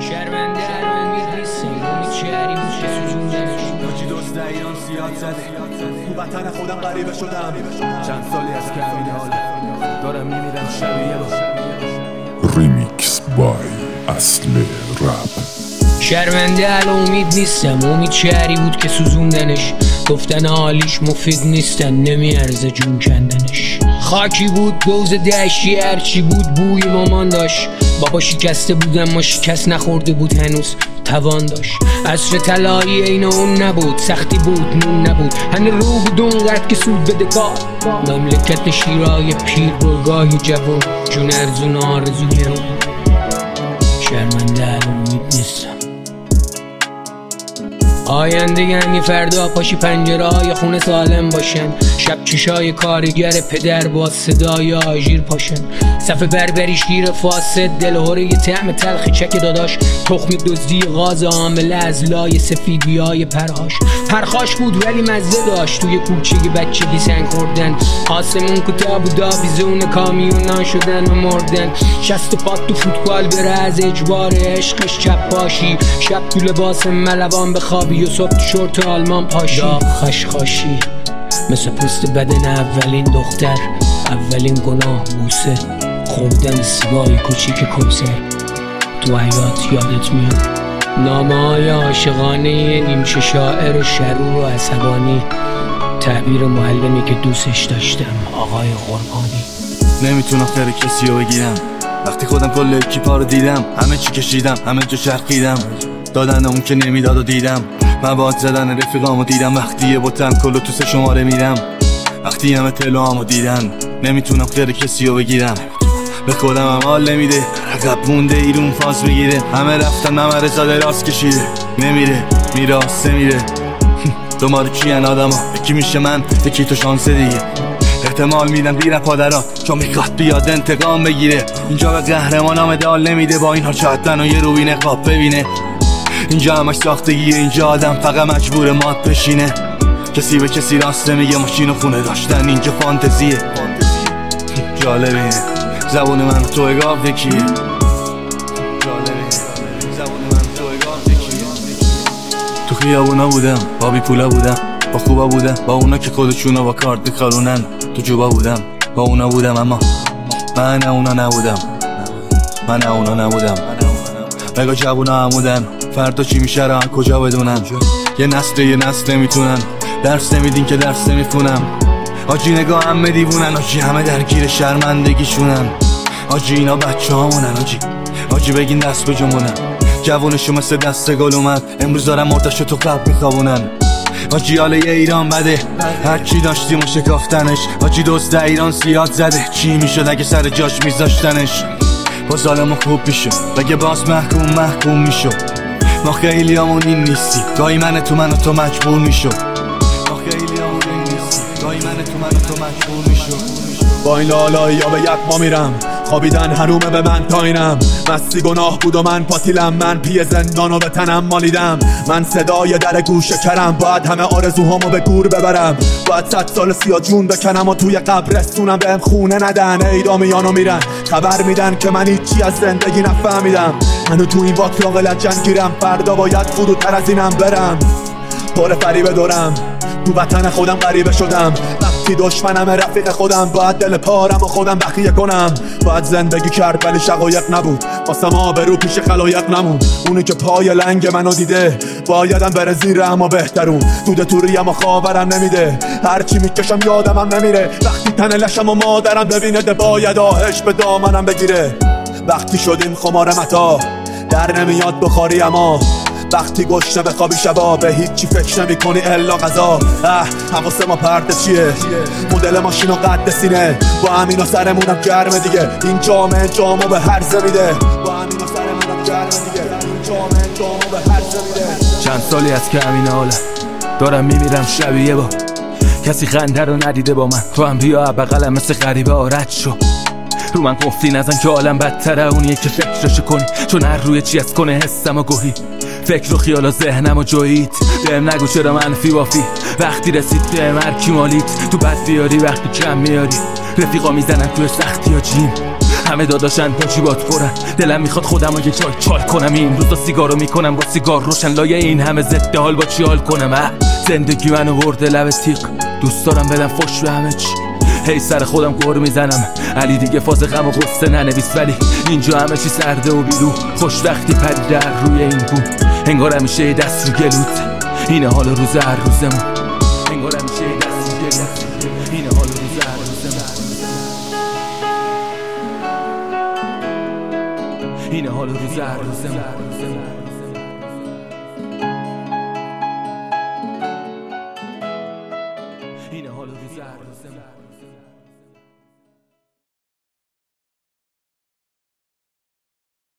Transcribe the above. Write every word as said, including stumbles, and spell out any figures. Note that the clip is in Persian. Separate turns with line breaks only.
شرمنده امید نیستم امید شهری بود که سوزوندنش
حاجی دوست ایران سیاد زده تو وطن خودم غریبه شدم چند سالی از که همین حاله دارم میمیرم شبیه با
ریمیکس بای اصل رپ.
شرمنده ال امید نیستم امید شهری بود که سوزوندنش گفتن حالیش مفید نیستن نمیارزه جون کندنش. خاکی بود دوز دشتی هرچی بود بوی مامان داشت. بابا شکسته بودم ما شکست نخورده بود هنوز توان داشت. عصر طلایی این اون نبود سختی بود نون نبود هنه رو بود اونقدر که سود بده کار. مملکت شیرای پیر برگاه جوان جون ارزون آرزو گرون. شرمنده ال امید نیستم. آینده یعنی فردا پاشی پنجره های خونه سالم باشن. شب چشای کارگر پدر با صدای آژیر پاشن. صف بربری شیر فاسد دلهوره ی طعم تلخ چک داداش. تخم دزدی غاز عامله از لای سفیدی های پرهاش. پرخاش بود ولی مزه داشت توی کوچه بچگی سنگ خوردن. آسمون کتاب و داویزون کامیونا شدن و مردن. شست پات تو فوتبال بره از اجبار عشقش چپ باشی. شب تو لباس ملوان بخوابی و صبح تو شورت آلمان پاشی. داغ خشخاشی مثل پوست بدن اولین دختر. اولین گناه بوسه خوردن سیگاری کوچیک کبزه. تو حیات یادت میاد نامه های عاشقانه نیمچه شاعر شرور و عصبانی. تعبیر معلمی که دوستش داشتم آقای قربانی.
نمیتونم خیر کسی رو بگیرم وقتی خودم کل اکیپا رو دیدم. همه چی کشیدم همه جا چرخیدم دادن اون که نمیداد و دیدم. مواد زدن رفیقامو دیدم وقتی یه بوتم کلو تو سه شماره میرم. وقتی همه تلوامو دیدن نمیتونم خیر کسی رو بگیرم. به خودم هم حال نمیده عقب مونده ایرون فاز بگیره. همه رفتن ممر زاده راست کشیده نمیره میراسته میره. دنبال کیان آدم ها یکی میشه من یکی تو شانسه دیگه. احتمال میدن بیره پادرها چون میخواد بیاد انتقام بگیره. اینجا به قهرمانام مدال نمیده با اینها چهتن و یه روی نقاب ببینه. اینجا همش ساختگیه اینجا آدم فقط مجبور مات بشینه. کسی به کسی راست نمیگه ماشین و خونه داشتن اینجا فانتزیه. جالبه زبون من تو اگاه یکیه. جالبه زبون من تو اگاه یکیه. تو خیابونا بودم با بی پولا بودم با خوبا بودم با اونا که خودشونو با کارت میخارونن. تو جوبا بودم با اونا بودم اما من اونا نبودم. من اونا نبودم. نگاه جوونا همودن فردا چی میشه را کجا بدونن. یه نسل یه نسل نمیتونن درس نمیدین که درس نمیخونم. آجی نگاه همه دیوونن آجی همه درگیر شرمندگیشونن. آجی اینا بچه هامونن آجی آجی بگین دست به جمونن. جوونشو مثل دست گل اومد امروز دارم مردشو تو قبل میخوابونن. آجی حاله یه ایران بده هرچی داشتیم و شکافتنش. آجی دوست ایران سیاد زده چی میشد اگه سر جاش میذاشتنش. با ظالمو خوب میشو بگه باز محکوم محکوم میشو. ما خیلی همون این نیستی گاهی من تو من و تو مجبور میشو. ما خیلی همون این نیستی گاهی من تو من و تو مجبور میشو. با این لالایی ها به یک ما میرم خوابیدن حرومه به من تاینم. مستی گناه بود و من پاتیلم. من پی زندانو به تنم مالیدم. من صدای در گوشه کرم باید همه آرزوهامو به گور ببرم. باید صد سال سیاه جون بکنم و توی قبرستونم بهم خونه ندن. اعدامیانو میرن خبر میدن که من هیچی از زندگی نفهمیدم. منو تو این واطلاق لجن گیرم فردا باید فرودتر از اینم برم. پر فریب دورم تو وطن خودم غریبه شدم. وقتی دشمنم رفیق خودم باید دل پارم و خودم بخیه کنم. باید زندگی کرد ولی شقایق نبود واسم آبرو پیش خلایق نمون. اونی که پای لنگ منو دیده بایدم بره زیر اما بهترون. دوده توریم و خاورم نمیده هرچی میکشم یادمم نمیره. وقتی تن لشم و مادرم ببینه ده باید آهش به دامنم بگیره. وقتی شدیم خمار متا در نمیاد بخاری اما وقتی گشنه بخوابی شبا به هیچی فکر نمی کنی الا غذا. اه حواسه ما پرده چیه مدل ماشین و قد سینه. با همین و سرمونم گرمه دیگه این جامعه جامو به هرزه میده. با همین و سرمونم گرمه دیگه این جامعه جامو به هرزه میده. چند سالی از که همین حاله دارم میمیرم شبیه با کسی خنده رو ندیده با من. تو هم بیا بغلم مثل غریبه آرد شو. رو من قفلی نزن که عالم بدتره اونیه که فکرشو کنی. چون هر روی چی از کنه حسم و گوهی فکر و خیال و ذهنم و جایید. بهم نگو چرا منفی بافی وقتی رسید بهم هر کی مالید. تو بد بیاری وقتی کم میاری رفیقا میزنن توی سختی ها جیم. همه داداشن با جیبات پرن، دلم میخواد خودم رو یه جای چال کنم. این روزا سیگارو میکنم با سیگار روشن، لایه این همه ضد حال با چی حال کنم. اه زندگی منو برده لب تیغ، دوست دارم بدم فش به همه چی. هی سر خودم قور میزنم علی دیگه فاز غم و غصه ننویس، ولی اینجا همه چی سرده و بیرو. خوش وقتی پری در روی این بوم، انگار همیشه یه دست رو گلوت. اینه حال روز هر روزمون، انگار همیشه یه دست رو گلوت. اینه حال روز هر روزمون، اینه حال روز هر روزمون.